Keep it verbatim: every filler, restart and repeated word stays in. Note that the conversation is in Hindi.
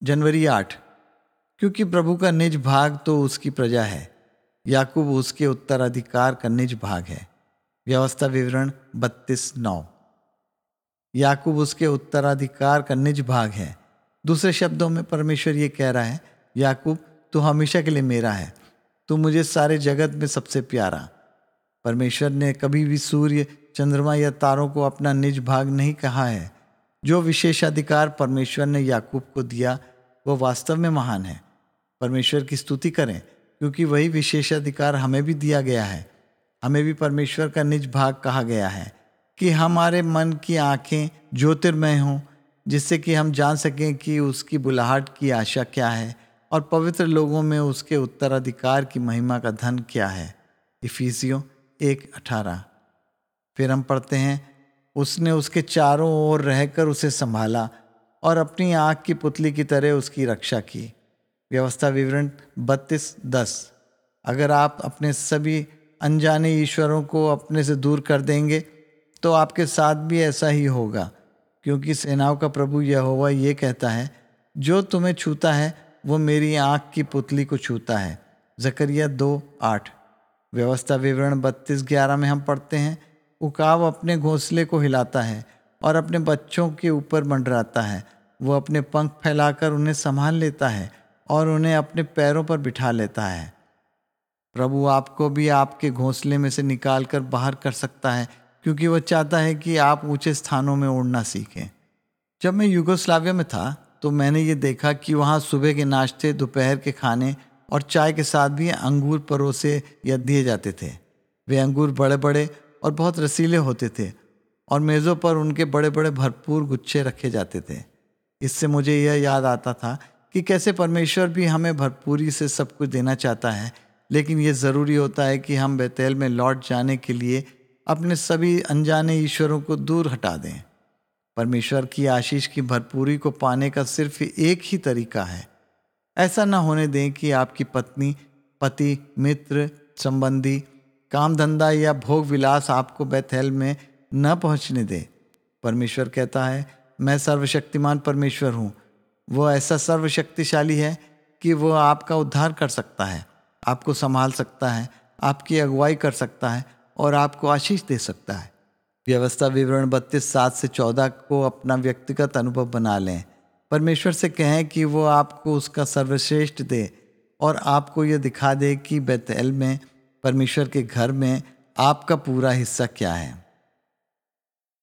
जनवरी आठ। क्योंकि प्रभु का निज भाग तो उसकी प्रजा है, याकूब उसके उत्तराधिकार का निज भाग है। व्यवस्था विवरण बत्तीस नौ। याकूब उसके उत्तराधिकार का निज भाग है। दूसरे शब्दों में परमेश्वर ये कह रहा है, याकूब तू हमेशा के लिए मेरा है, तू मुझे सारे जगत में सबसे प्यारा। परमेश्वर ने कभी भी सूर्य, चंद्रमा या तारों को अपना निज भाग नहीं कहा है। जो विशेषाधिकार परमेश्वर ने याकूब को दिया वो वास्तव में महान है। परमेश्वर की स्तुति करें, क्योंकि वही विशेषाधिकार हमें भी दिया गया है। हमें भी परमेश्वर का निज भाग कहा गया है कि हमारे मन की आंखें ज्योतिर्मय हों, जिससे कि हम जान सकें कि उसकी बुलाहट की आशा क्या है और पवित्र लोगों में उसके उत्तराधिकार की महिमा का धन क्या है। इफिसियों एक अठारह। फिर हम पढ़ते हैं, उसने उसके चारों ओर रहकर उसे संभाला और अपनी आँख की पुतली की तरह उसकी रक्षा की। व्यवस्था विवरण बत्तीस दस। अगर आप अपने सभी अनजाने ईश्वरों को अपने से दूर कर देंगे तो आपके साथ भी ऐसा ही होगा, क्योंकि सेनाओं का प्रभु यहोवा ये कहता है, जो तुम्हें छूता है वो मेरी आँख की पुतली को छूता है। जकरिया दो आठ। व्यवस्था विवरण बत्तीस ग्यारह में हम पढ़ते हैं, उकाब अपने घोंसले को हिलाता है और अपने बच्चों के ऊपर मंडराता है। वो अपने पंख फैलाकर उन्हें संभाल लेता है और उन्हें अपने पैरों पर बिठा लेता है। प्रभु आपको भी आपके घोंसले में से निकाल कर बाहर कर सकता है, क्योंकि वह चाहता है कि आप ऊंचे स्थानों में उड़ना सीखें। जब मैं यूगोस्लाविया में था तो मैंने ये देखा कि वहाँ सुबह के नाश्ते, दोपहर के खाने और चाय के साथ भी अंगूर परोसे या दिए जाते थे। वे अंगूर बड़े बड़े और बहुत रसीले होते थे और मेज़ों पर उनके बड़े बड़े भरपूर गुच्छे रखे जाते थे। इससे मुझे यह याद आता था कि कैसे परमेश्वर भी हमें भरपूरी से सब कुछ देना चाहता है, लेकिन यह ज़रूरी होता है कि हम बेतेल में लौट जाने के लिए अपने सभी अनजाने ईश्वरों को दूर हटा दें। परमेश्वर की आशीष की भरपूरी को पाने का सिर्फ एक ही तरीका है। ऐसा न होने दें कि आपकी पत्नी, पति, मित्र, संबंधी, काम धंधा या भोग विलास आपको बेथेल में न पहुंचने दे। परमेश्वर कहता है, मैं सर्वशक्तिमान परमेश्वर हूँ। वो ऐसा सर्वशक्तिशाली है कि वो आपका उद्धार कर सकता है, आपको संभाल सकता है, आपकी अगुवाई कर सकता है और आपको आशीष दे सकता है। व्यवस्था विवरण बत्तीस सात से चौदह को अपना व्यक्तिगत अनुभव बना लें। परमेश्वर से कहें कि वो आपको उसका सर्वश्रेष्ठ दे और आपको यह दिखा दे कि बेतेल में, परमेश्वर के घर में आपका पूरा हिस्सा क्या है।